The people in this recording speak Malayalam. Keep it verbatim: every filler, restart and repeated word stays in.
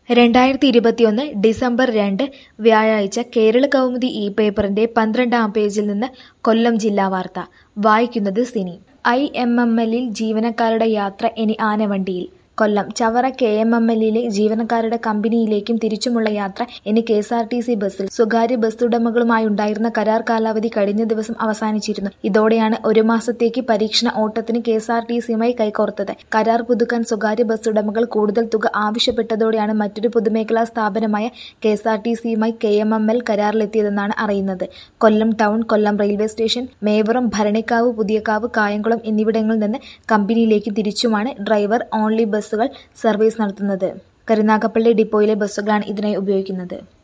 രണ്ടായിരത്തി ഇരുപത്തിയൊന്ന് ഡിസംബർ രണ്ട് വ്യാഴാഴ്ച കേരളകൗമുദി ഈ പേപ്പറിന്റെ പന്ത്രണ്ടാം പേജിൽ നിന്ന് കൊല്ലം ജില്ലാ വാർത്ത. വായിക്കുന്നത് സിനി. ഐ എം എം എല്ലിൽ ജീവനക്കാരുടെ യാത്ര ഇനി ആനവണ്ടിയിൽ. Kollam Chavara K M M എല്ലിലെ ജീവനക്കാരുടെ കമ്പനിയിലേക്കും തിരിച്ചുമുള്ള യാത്ര ഇനി K S R T C ബസ്സിൽ. സ്വകാര്യ ബസ്സുടമകളുമായുണ്ടായിരുന്ന കരാർ കാലാവധി കഴിഞ്ഞ ദിവസം അവസാനിച്ചിരുന്നു. ഇതോടെയാണ് ഒരു മാസത്തേക്ക് പരീക്ഷണ ഓട്ടത്തിന് കെ എസ് ആർ ടി സിയുമായി കൈകോർത്തത്. കരാർ പുതുക്കാൻ സ്വകാര്യ ബസ്സുടമകൾ കൂടുതൽ തുക ആവശ്യപ്പെട്ടതോടെയാണ് മറ്റൊരു പൊതുമേഖലാ സ്ഥാപനമായ കെ എസ് ആർ ടി സിയുമായി കെ എം എം എൽ കരാറിലെത്തിയതെന്നാണ് അറിയുന്നത്. Kollam town, Kollam railway station, Mevaram, Bharanikkavu, Puthiyakavu, Kayamkulam എന്നിവിടങ്ങളിൽ നിന്ന് കമ്പനിയിലേക്ക് തിരിച്ചുമാണ് ഡ്രൈവർ ഓൺലി ബസ്സുകൾ സർവീസ് നടത്തുന്നത്. കരുനാഗപ്പള്ളി ഡിപ്പോയിലെ ബസ്സുകളാണ് ഇതിനായി ഉപയോഗിക്കുന്നത്.